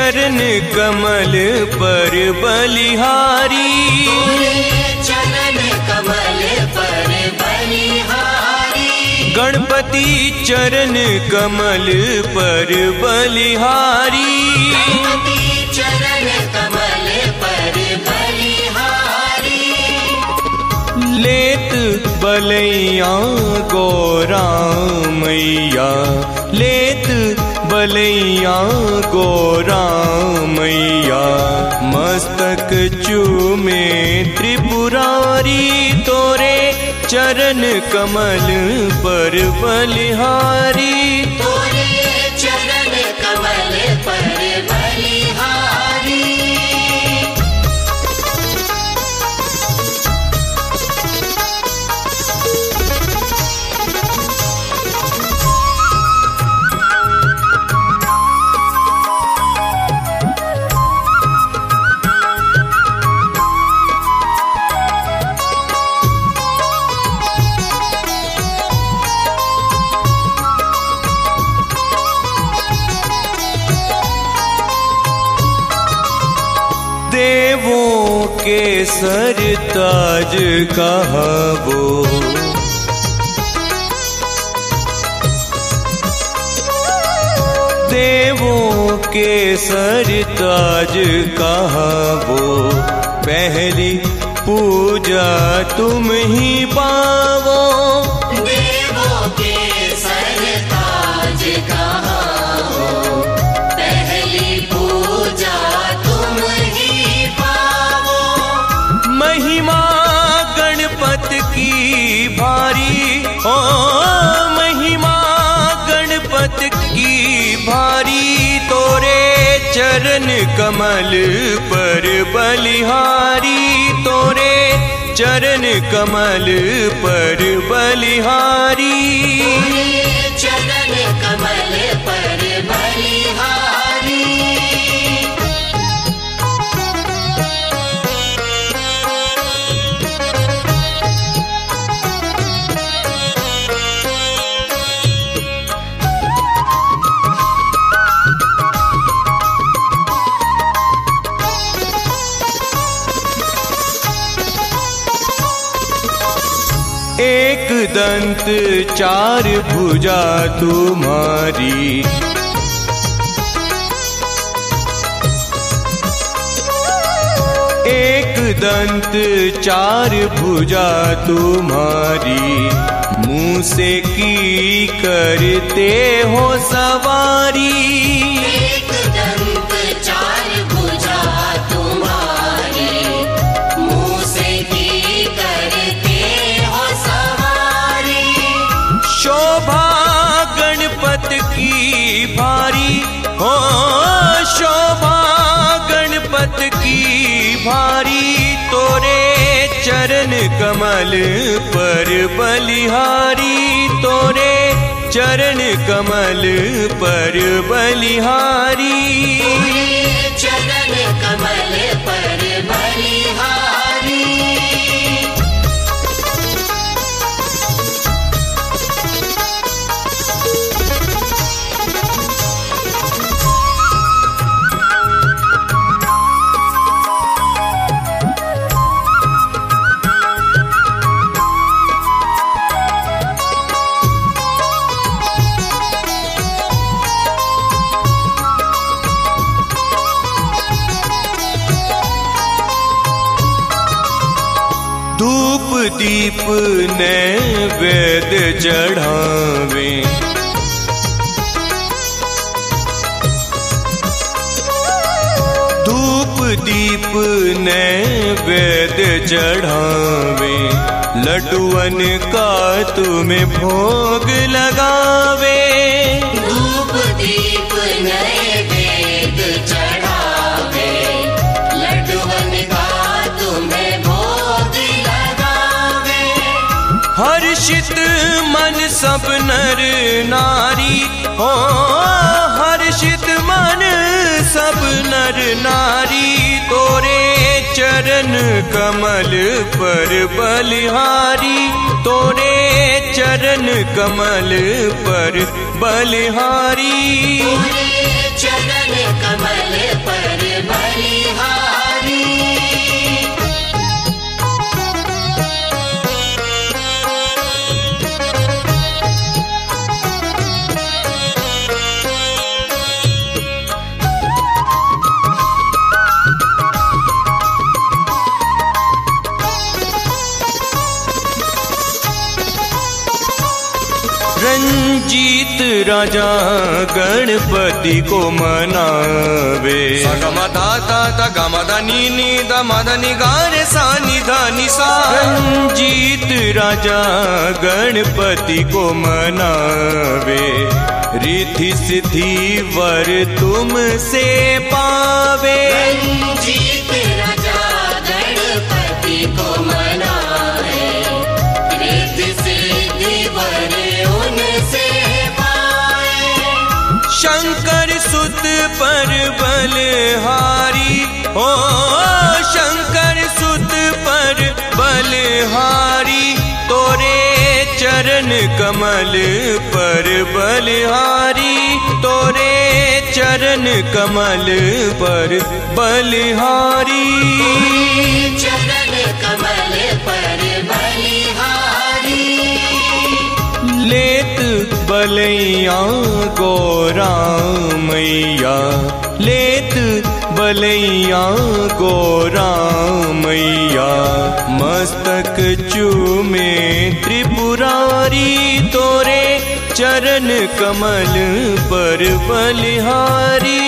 चरण कमल पर बलिहारी, चरण कमल पर बलिहारी। गणपति चरण कमल पर बलिहारी, चरण कमल पर बलिहारी। लेत बलैया गौरा मैया, लेत बलैया गौरा मैया, मस्तक चूमे त्रिपुरारी, तोरे चरण कमल पर बलिहारी, तोरे चरण कमल पर बलिहारी। देवों के सरताज कहावो, देवों के सरताज कहावो, पहली पूजा तुम ही पावो। देवों के सरताज कहावो, पहली पूजा तुम ही पावो। महिमा गणपत की भारी, ओ महिमा गणपत की भारी, तोरे चरण कमल पर बलिहारी, तोरे चरण कमल पर बलिहारी, चरण कमल पर बलिहारी। एक दंत चार भुजा तुम्हारी, एक दंत चार भुजा तुम्हारी, मुँह से की करते हो सवारी। एक दंत चार भुजा तुम्हारी, मुँह से की करते हो सवारी। शोभा गणपत की भारी, हो शोभा गणपत की भारी, तोरे चरण कमल पर बलिहारी, तोरे चरण कमल पर बलिहारी, चरण कमल पर बलिहारी। धूप दीप नैवेद्य चढ़ावे, धूप दीप नैवेद्य चढ़ावे, लड्डुअन का तुम्हें भोग लगावे। धूप दीप नैवेद्य चढ़ावे, लड्डुअन का तुम्हें भोग लगावे। हर्षित मन सब नर नारी, हो हर्षित मन सब नर नारी, तोरे चरण कमल पर बलिहारी, तोरे चरण कमल पर बलिहारी, तोरे चरण कमल पर बलिहारी। रंजीत राजा गणपति को मनावे। रंजीत राजा गणपति को मनावे। रिद्धि सिद्धि वर तुमसे पावे। रंजीत राजा गणपति को मनावे। रिद्धि सिद्धि वर उनसे पाए। शंकर सुत पर बलहारी हो, शंकर सुत पर बलहारी। तोरे चरण कमल पर बलहारी। तोरे चरण कमल पर बलहारी। चरण कमल पर बलिहारी। लेत बलैया गोरा मैया। लेत बलैया गोरा मैया। मस्तक चूमे त्रिपुरारी। तोरे चरण कमल पर बलिहारी।